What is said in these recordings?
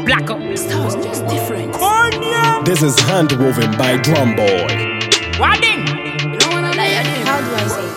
Blacko. Styles just different. Cornea. This is Handwoven by Drum Boy. Wadding. How do I say it?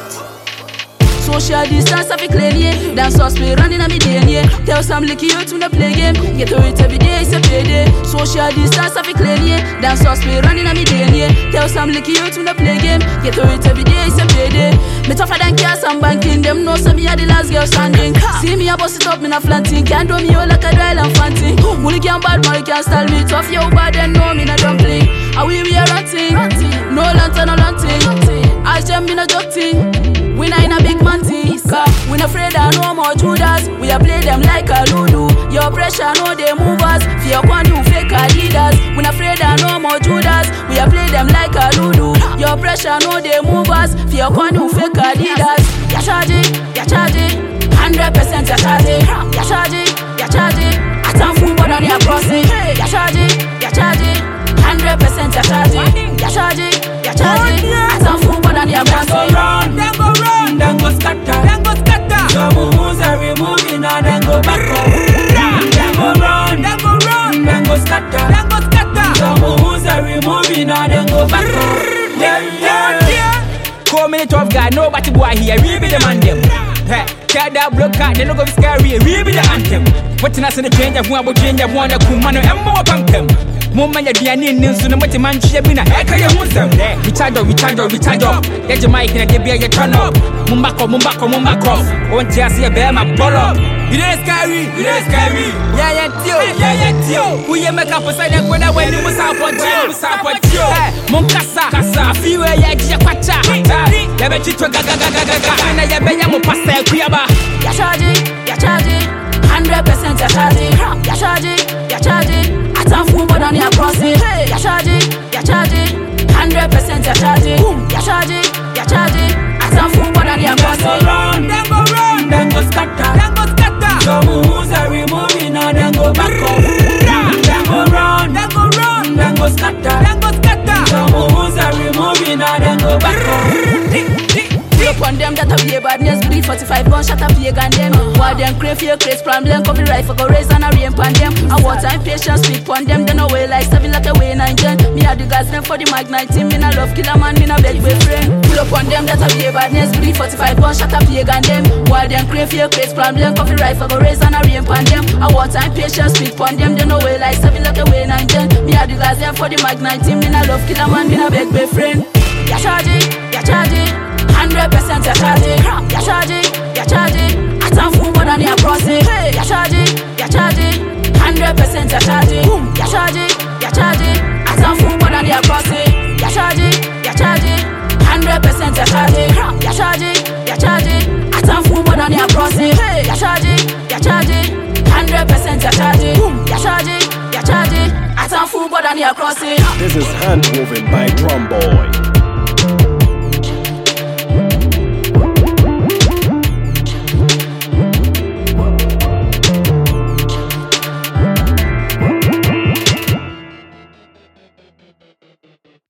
Social distance of a clean, yeah. Dance us me running on me day, yeah. Tell some licky you to the play game. Get to it every day, it's a payday. Social distance of a clean, yeah. Dance us me running on me day, yeah. Tell some licky you to the play game. Get to it every day, it's a payday. Me tougher than cash and banking. Them know some me are the last girl standing. See me a bust it up, me na flanting. Can't do me all like a dry and fancy. Money can bad, money can style me. Tough yo bad, then know me na dumpling. Are we are ranting? No lantern, no lanting. I jam me na joking. We not in a big man team. We not afraid of no more Judas. We a play them like a Lulu. Your pressure know they move us. Fear one you fake leaders. We not afraid of no more Judas. We a play them like a Lulu. Your pressure know they move us. Fear one you fake leaders. Ya charge it, 100% ya charge it. Ya charge it. I can't fool more than your crossing. Ya charge it, 100% ya charge it. Ya charge it. I can't fool more than your crossing. Then go scatter. So moves are removing and then go back up. Then go run. Then go scatter. So moves are removing and then go back up. Yeah. 4 minutes of guy, nobody boy here. We be the man them. Hey, tell that block out, they no go be scary. We be the anthem. What's in us in the change of one about change of one that come man and more pump them. Mumma ya diani ninsu na mati man shia bina eka ya musem. We charge up. Ya Jamaica na debia ya turn up. Mumbako. Onti asi ya bear ma bolo. You dey scary. Yeah tio. Who ye make up for side when I went to Musapotio. Munkasa. Afiwe ya jia kwacha. Ya be chitwa gaga. Na ya be ya mo pasta ya kuyaba. Ya charge it. 100% ya charge it. Ya charge it. I can't fool more than your crossing. Ya charge it. 100% ya charge it. Ya charge it. I can't fool more than your crossing. Then go run. Then go scatter. So moves are removing and then go back up. Then go run. Then go scatter. So moves are removing and then go back up. Upon them that have a badness, breed 45 guns, shut up your gun them. While them crave fear, craze problem, copyright for go raise and a rain pan them. I want time patience, speak pon them, then away like 7 like a way 9 gen. Me a the guys them for the mag 19, me na love killer man, me na beg boyfriend. Pull up on them that have a badness, breed 45 guns, shut up your gun them. While them crave fear, craze problem, copyright for go raise and a rain pan them. I want time patience, speak pon them, then away like 7 like a way 9 gen. Me a the guys them for the mag 19, me na love killer man, me na beg boyfriend. Ya charge it. 100% ya charge it. Ya charge it. I can't fool more than your crossing. Ya charge it. 100% ya charge it. Ya charge it. I can't fool more than your crossing. Ya charge it. 100% ya charge it. Ya charge it. I can't fool more than your crossing. Ya charge it. 100% ya charge it. Ya charge it. I can't fool more than your crossing. This is Handwoven by Drum Boy.